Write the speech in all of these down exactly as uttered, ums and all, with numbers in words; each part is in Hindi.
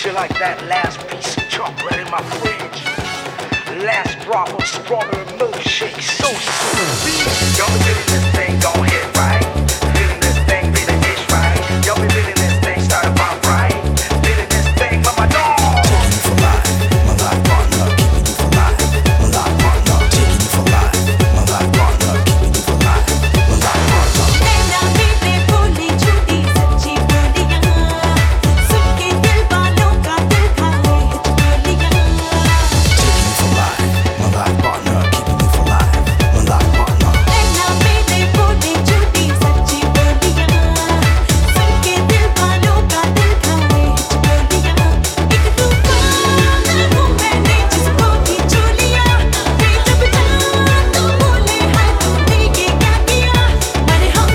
you like that last piece of chocolate in my fridge. Last drop of strawberry milkshake, so sweet. Y'all be feeling this thing, gon' hit right. Feeling this thing, be the ish right. Y'all be feeling this thing, start to pop right. Feeling this thing, mama dog. Taking you for life, my life partner. Keeping you for life, my life partner. Taking you for life, my life partner. Keeping you for life, my life partner. नैना मीठे बोली झूठी सच्ची बोलियां सुन के दिल वालों का दिल खाए हिचकोलियां Taking you for life, my life partner. Keeping you for life, my life partner. नैना मीठे बोली झूठी सच्ची बोलियां सुन के दिल वालों का दिल खाए हिचकोलियां एक तूफान हूँ मैंने जिसको भी छू लिया फिर जब जान तो बोले हाय तूने ये क्या किया अरे हम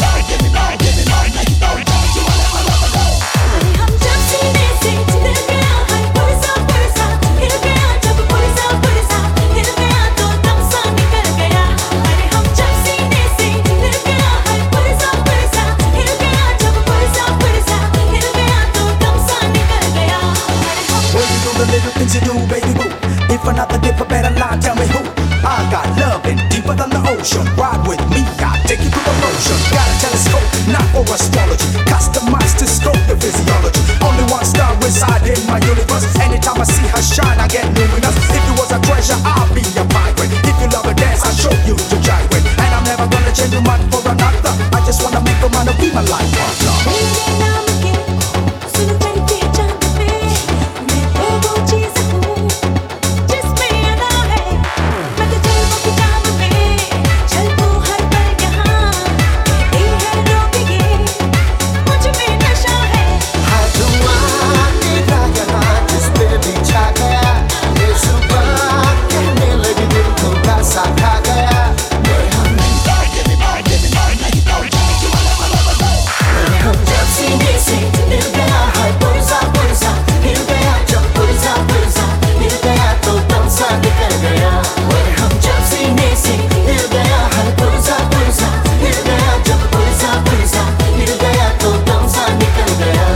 हम जब सीने से चिढ़ गया है पुरसा पुरसा हिल गया जब पुरसा पुरसा हिल गया तो दम सा निकल गया अरे हम जब सीने से चिढ़ गया है पुरसा पुरसा हिल गया जब पुरसा पुरसा हिल गया तो दम सा निकल गया अरे हम Well, you know the little things you do, baby boo. If another give a better line, tell me who. I got loving deeper than the ocean. Ride with me, I'll take you through the motion. Got a telescope, not for astrology. Customized to scope the physiology. Only one star reside in my universe. Anytime I see her shine, I get luminous. If you was a treasure, I'll be a pirate. If you love a dance, I'll show you to gyrate. And I'm never gonna change your mind for another. I just wanna make a man to be my life partner. मेरे नाम के सुन कर पहचान पे मैं तो वो चीज़ हूँ जिसमें अदा है मैं तो जलवों की जाम में चलूँ हर पल यहाँ कहती है रोक ये मुझ में नशा है हर धुआं तेरा यहाँ जिस पे भी छा गया ये सुबह कहने लगी दिल थोड़ा सा खा गया हम जब सीने से मिल गया है पुरसा पुरसा हिल गया जब पुरसा पुरसा हिल गया तो दम सा निकल गया हम जब सीने से मिल गया है पुरसा पुरसा हिल गया जब पुरसा पुरसा हिल गया तो दम सा निकल गया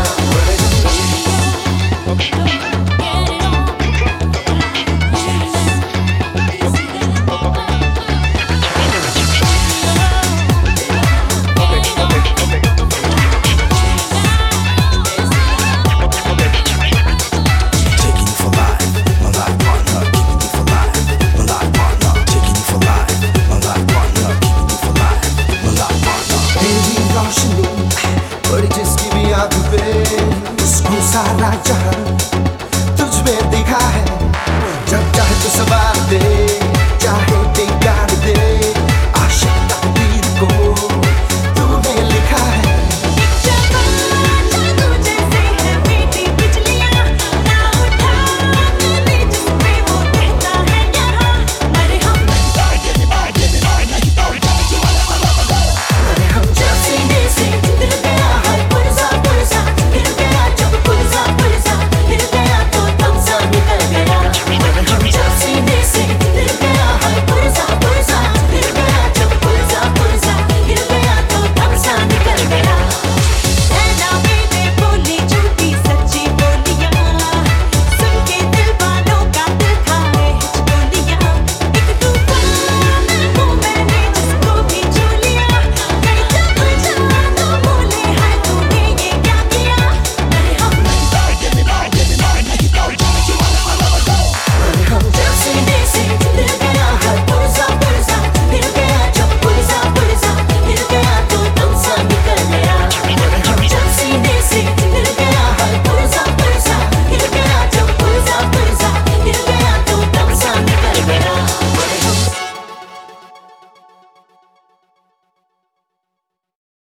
Taking you for life, my life partner. Keeping you for life, my life partner. Taking you for life, my life partner. Keeping you for life, my life partner. तेरी रोशनी बड़ी जिसकी भी आंख पे उसको सारा जहां